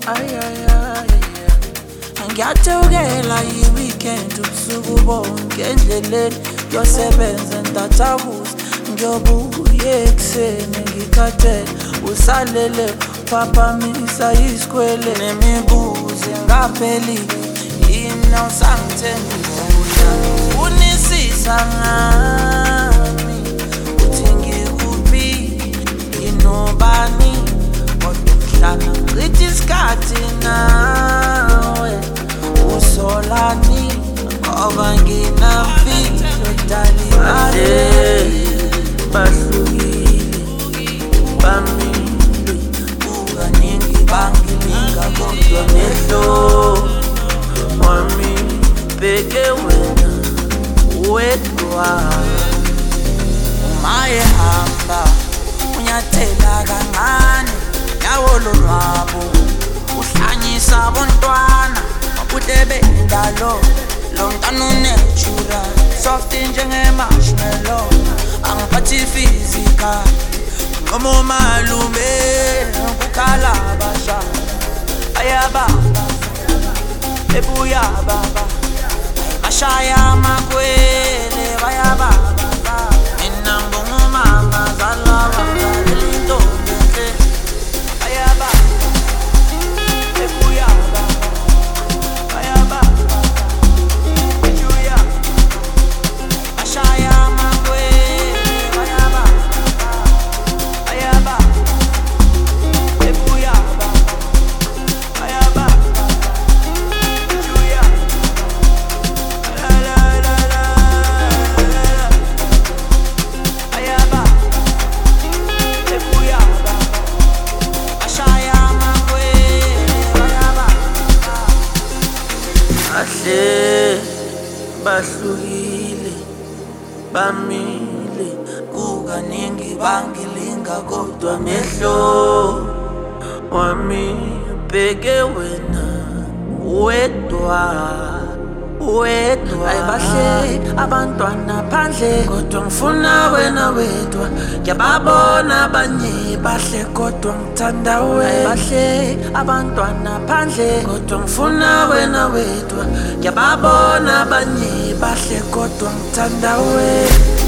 Ay, ay, ay, ngiyathukela i-weekend ubusuku bonke endleleni yosebenza ntathakusa ngiyobuya ekuseni ngikhathele usalele phaphamisa isikwele nemibuzo engaphelile yini awusangithembisa unisisa ngami uthi ngikuphi nginobani kodwa ngihlala ngithi isikhathi nawe usolani ngoba nginamfihlo dalibale bahlukile bamile kukaningi bangilinga kodwa mehlo wami bheke wena wedwa uma ehamba unyathela kancane yawo lonwabo uhlanyisa abontwana wabudebe indalo lo mntana unejura soft njenge-marshmallow angiphathi physical noma umalume kukhala abasha ayababa ebuya baba bashaya amakwele bayababa mina ngumama zalaba zalinto nhle ayababa ebuya baba bayababa ebuya bashaya amakwele bayababa ayababa ebuya baba bayababa bahlukile bamile kukaningi bangilinga kodwa mehlo wami bheke wena wedwa ayibahle abantwana phandle kodwa ngifuna wena wedwa ngiyababona abanye bahle kodwa ngithanda wena ayibahle abantwana phandle kodwa ngifuna wena wedwa ngiyababona abanye bahle kodwa ngithanda wena